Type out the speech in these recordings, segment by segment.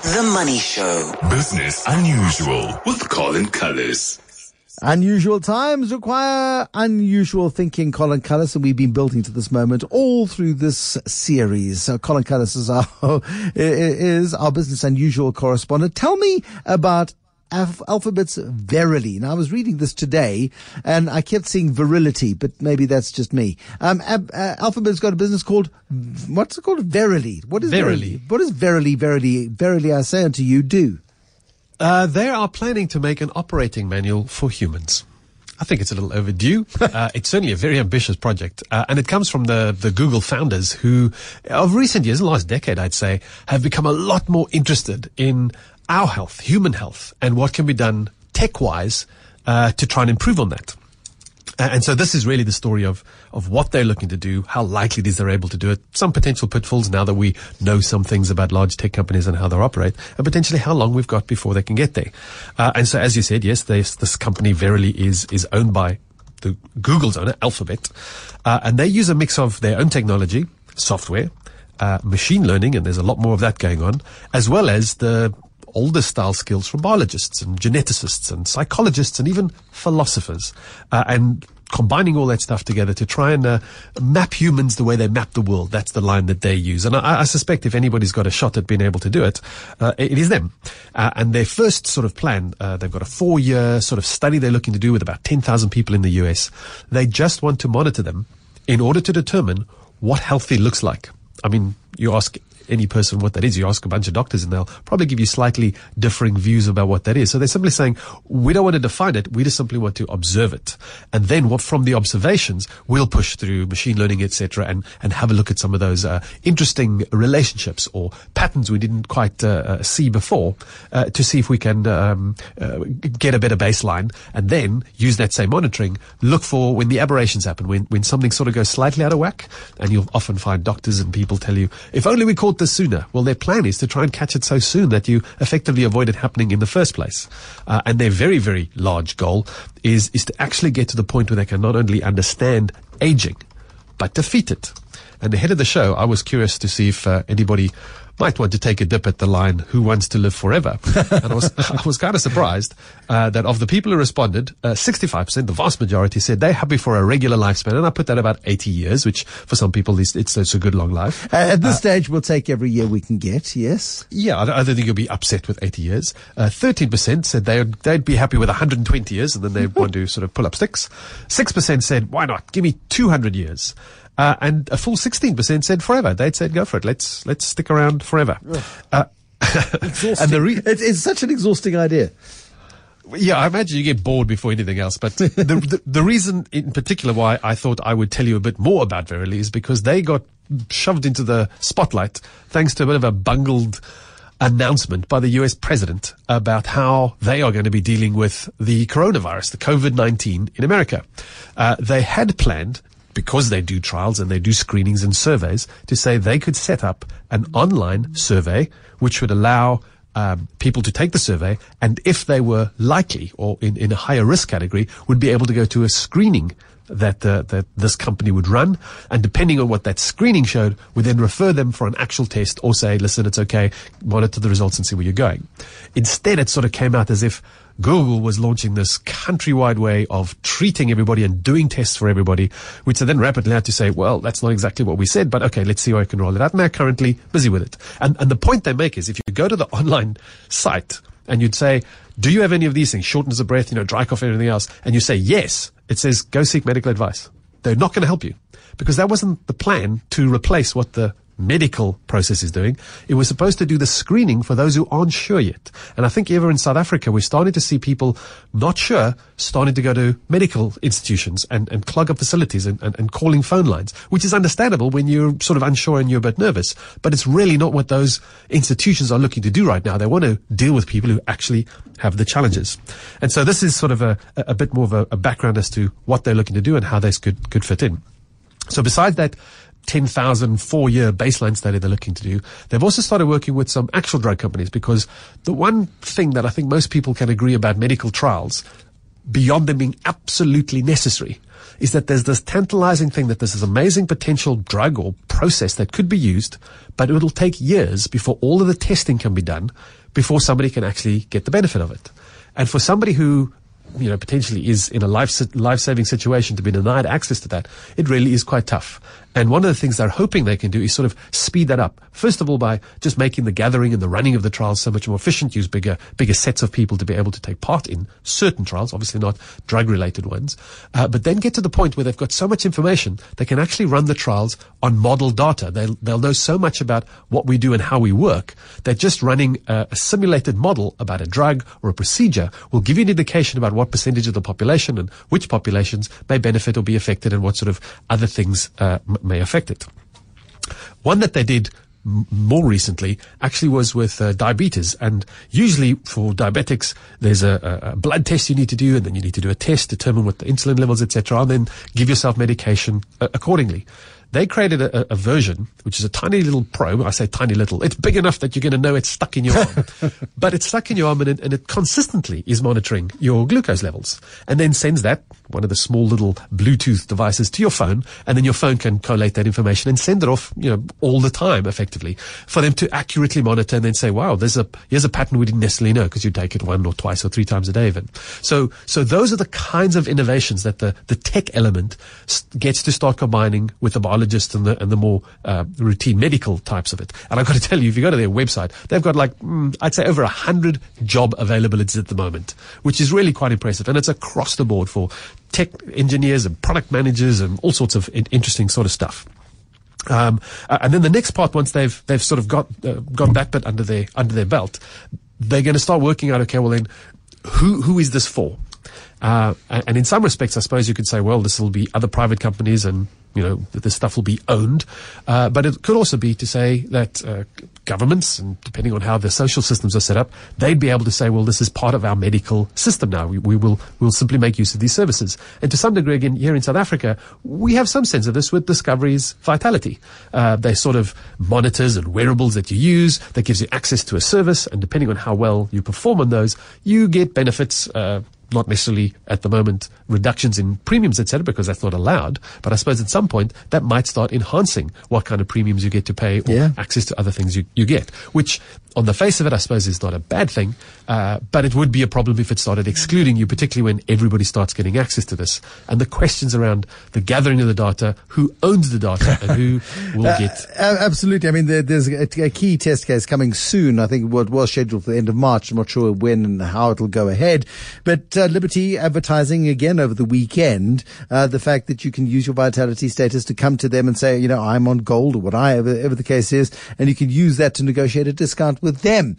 The Money Show. Business Unusual with Colin Cullis. Unusual times require unusual thinking, Colin Cullis, and we've been building to this moment all through this series. So Colin Cullis is our Business Unusual correspondent. Tell me about Alphabet's Verily. Now, I was reading this today, and I kept seeing virility, but maybe that's just me. Alphabet's got a business called, what's it called? Verily. What is Verily? What is Verily, Verily? Verily, I say unto you, do. They are planning to make an operating manual for humans. I think it's a little overdue. It's certainly a very ambitious project. And it comes from the Google founders who, of recent years, the last decade, I'd say, have become a lot more interested in our health, human health, and what can be done tech-wise to try and improve on that. And so this is really the story of what they're looking to do, how likely it is they're able to do it, some potential pitfalls now that we know some things about large tech companies and how they operate, and potentially how long we've got before they can get there. And so, as you said, yes, this company Verily is owned by the Google's owner, Alphabet, and they use a mix of their own technology, software, machine learning, and there's a lot more of that going on, as well as the older style skills from biologists and geneticists and psychologists and even philosophers, and combining all that stuff together to try and map humans the way they map the world. That's the line that they use. And I suspect if anybody's got a shot at being able to do it, it is them. And their first sort of plan, they've got a 4-year sort of study they're looking to do with about 10,000 people in the US. They just want to monitor them in order to determine what healthy looks like. I mean, you ask any person what that is, you ask a bunch of doctors and they'll probably give you slightly differing views about what that is. So they're simply saying, we don't want to define it, we just simply want to observe it. And then what from the observations, we'll push through machine learning, etc., and have a look at some of those interesting relationships or patterns we didn't quite see before, to see if we can get a better baseline, and then use that same monitoring, look for when the aberrations happen, when something sort of goes slightly out of whack. And you'll often find doctors and people tell you, if only we caught this sooner. Well, their plan is to try and catch it so soon that you effectively avoid it happening in the first place. And their very, very large goal is to actually get to the point where they can not only understand aging, but defeat it. And ahead of the show, I was curious to see if anybody might want to take a dip at the line, who wants to live forever? And I was kind of surprised that of the people who responded, 65%, the vast majority, said they're happy for a regular lifespan. And I put that about 80 years, which for some people it's a good long life. At this stage, we'll take every year we can get, yes? Yeah, I don't think you'll be upset with 80 years. 13% said they'd be happy with 120 years, and then they'd want to sort of pull up sticks. 6% said, why not? Give me 200 years. And a full 16% said forever. They'd said, go for it. Let's stick around forever. Exhausting. It's such an exhausting idea. Yeah, I imagine you get bored before anything else. But the reason in particular why I thought I would tell you a bit more about Verily is because they got shoved into the spotlight thanks to a bit of a bungled announcement by the US president about how they are going to be dealing with the coronavirus, the COVID-19 in America. They had planned, because they do trials and they do screenings and surveys, to say they could set up an online survey which would allow people to take the survey, and if they were likely or in a higher risk category, would be able to go to a screening that this company would run, and depending on what that screening showed, would then refer them for an actual test or say, listen, it's okay, monitor the results and see where you're going. Instead, it sort of came out as if Google was launching this countrywide way of treating everybody and doing tests for everybody, which they then rapidly had to say, well, that's not exactly what we said, but okay, let's see how I can roll it out. And they're currently busy with it. And the point they make is, if you go to the online site and you'd say, do you have any of these things, shortness of breath, dry cough, everything else, and you say yes, it says, go seek medical advice. They're not going to help you, because that wasn't the plan to replace what the medical process is doing. It was supposed to do the screening for those who aren't sure yet. And I think even in South Africa, we're starting to see people not sure starting to go to medical institutions and clog up facilities and calling phone lines, which is understandable when you're sort of unsure and you're a bit nervous. But it's really not what those institutions are looking to do right now. They want to deal with people who actually have the challenges. And so this is sort of a bit more of a background as to what they're looking to do and how this could fit in. So besides that 10,000 4-year baseline study they're looking to do, they've also started working with some actual drug companies, because the one thing that I think most people can agree about medical trials, beyond them being absolutely necessary, is that there's this tantalizing thing that there's this amazing potential drug or process that could be used, but it will take years before all of the testing can be done before somebody can actually get the benefit of it. And for somebody who, potentially is in a life-saving situation to be denied access to that, it really is quite tough. And one of the things they're hoping they can do is sort of speed that up. First of all, by just making the gathering and the running of the trials so much more efficient, use bigger sets of people to be able to take part in certain trials, obviously not drug-related ones. But then get to the point where they've got so much information, they can actually run the trials on model data. They'll know so much about what we do and how we work that just running a simulated model about a drug or a procedure will give you an indication about what percentage of the population and which populations may benefit or be affected and what sort of other things may affect it. One that they did more recently actually was with diabetes, and usually for diabetics there's a blood test you need to do, and then you need to do a test, determine what the insulin levels, etc., and then give yourself medication accordingly. They created a version, which is a tiny little probe. I say tiny little. It's big enough that you're going to know it's stuck in your arm. But it's stuck in your arm, and it consistently is monitoring your glucose levels. And then sends that, one of the small little Bluetooth devices, to your phone. And then your phone can collate that information and send it off, all the time, effectively, for them to accurately monitor and then say, wow, here's a pattern we didn't necessarily know because you take it 1 or twice or 3 times a day even. So those are the kinds of innovations that the tech element gets to start combining with the biology and the more routine medical types of it. And I've got to tell you, if you go to their website, they've got I'd say over 100 job availabilities at the moment, which is really quite impressive. And it's across the board for tech engineers and product managers and all sorts of interesting sort of stuff. And then the next part, once they've sort of got that bit under their belt, they're going to start working out, okay, well then, who is this for? And in some respects, I suppose you could say, well, this will be other private companies and, this stuff will be owned. But it could also be to say that governments, and depending on how their social systems are set up, they'd be able to say, well, this is part of our medical system now. We'll simply make use of these services. And to some degree, again, here in South Africa, we have some sense of this with Discovery's Vitality. They're sort of monitors and wearables that you use that gives you access to a service. And depending on how well you perform on those, you get benefits, not necessarily at the moment reductions in premiums, etc., because that's not allowed. But I suppose at some point that might start enhancing what kind of premiums you get to pay or access to other things you get, which on the face of it, I suppose is not a bad thing. But it would be a problem if it started excluding you, particularly when everybody starts getting access to this. And the questions around the gathering of the data, who owns the data and who will get. Absolutely. I mean, there's a key test case coming soon. I think what was scheduled for the end of March. I'm not sure when and how it'll go ahead. But Liberty advertising again over the weekend, the fact that you can use your Vitality status to come to them and say, I'm on gold or whatever the case is, and you can use that to negotiate a discount with them.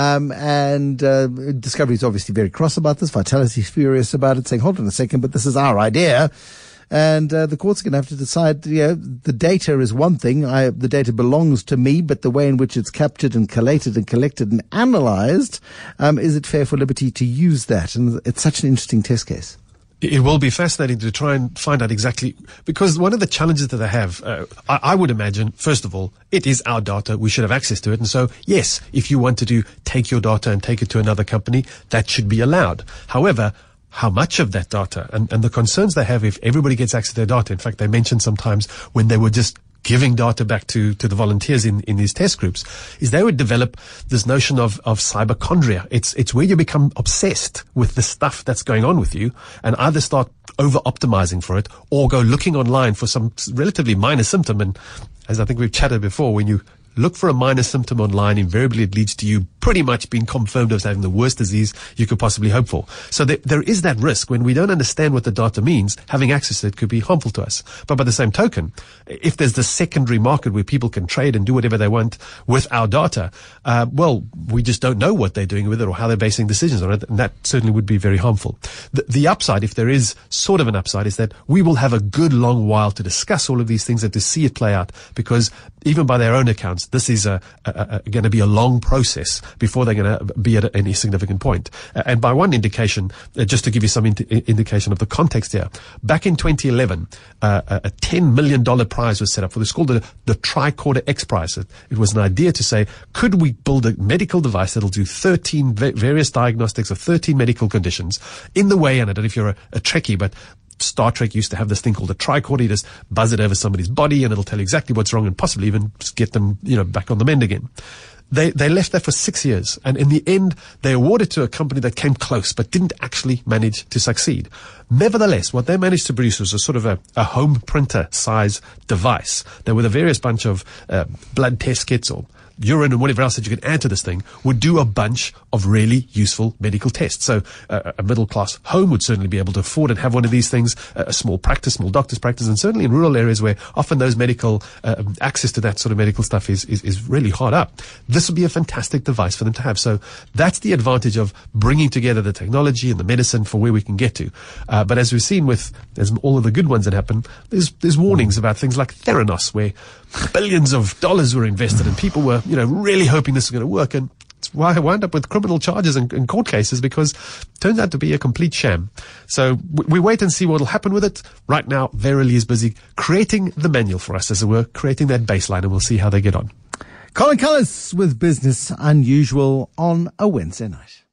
And Discovery is obviously very cross about this. Vitality is furious about it, saying, hold on a second, but this is our idea. And the courts are going to have to decide, the data is one thing. The data belongs to me, but the way in which it's captured and collated and collected and analyzed, is it fair for Liberty to use that? And it's such an interesting test case. It will be fascinating to try and find out exactly, because one of the challenges that they have, I would imagine, first of all, it is our data. We should have access to it. And so, yes, if you wanted to take your data and take it to another company, that should be allowed. However, how much of that data and the concerns they have if everybody gets access to their data. In fact, they mentioned sometimes when they were just giving data back to the volunteers in these test groups, is they would develop this notion of cyberchondria. It's where you become obsessed with the stuff that's going on with you and either start over-optimizing for it or go looking online for some relatively minor symptom. And as I think we've chatted before, when you look for a minor symptom online, invariably it leads to you pretty much being confirmed as having the worst disease you could possibly hope for. So there is that risk when we don't understand what the data means, having access to it could be harmful to us. But by the same token, if there's the secondary market where people can trade and do whatever they want with our data, well, we just don't know what they're doing with it or how they're basing decisions on it, and that certainly would be very harmful. The upside, if there is sort of an upside, is that we will have a good long while to discuss all of these things and to see it play out, because even by their own accounts, this is going to be a long process before they're going to be at any significant point. And by one indication, just to give you some indication of the context here, back in 2011, a $10 million prize was set up for this. It's called the Tricorder X Prize. It was an idea to say, could we build a medical device that'll do 13 various diagnostics of 13 medical conditions in the way, and I don't know if you're a Trekkie, but Star Trek used to have this thing called a tricorder. You just buzz it over somebody's body and it'll tell you exactly what's wrong and possibly even just get them, back on the mend again. They left that for 6 years, and in the end, they awarded to a company that came close but didn't actually manage to succeed. Nevertheless, what they managed to produce was a sort of a home printer size device that, with a various bunch of blood test kits or urine and whatever else that you can add to this thing, would do a bunch of really useful medical tests. So a middle-class home would certainly be able to afford and have one of these things, a small practice, small doctor's practice, and certainly in rural areas where often those medical access to that sort of medical stuff is really hard up. This would be a fantastic device for them to have. So that's the advantage of bringing together the technology and the medicine for where we can get to. But as we've seen with all of the good ones that happen, there's warnings about things like Theranos, where billions of dollars were invested and people were really hoping this is going to work, and it's why I wound up with criminal charges and court cases, because it turns out to be a complete sham. So we wait and see what will happen with it. Right now, Verily is busy creating the manual for us, as it were, creating that baseline, and we'll see how they get on. Colin Cullis with Business Unusual on a Wednesday night.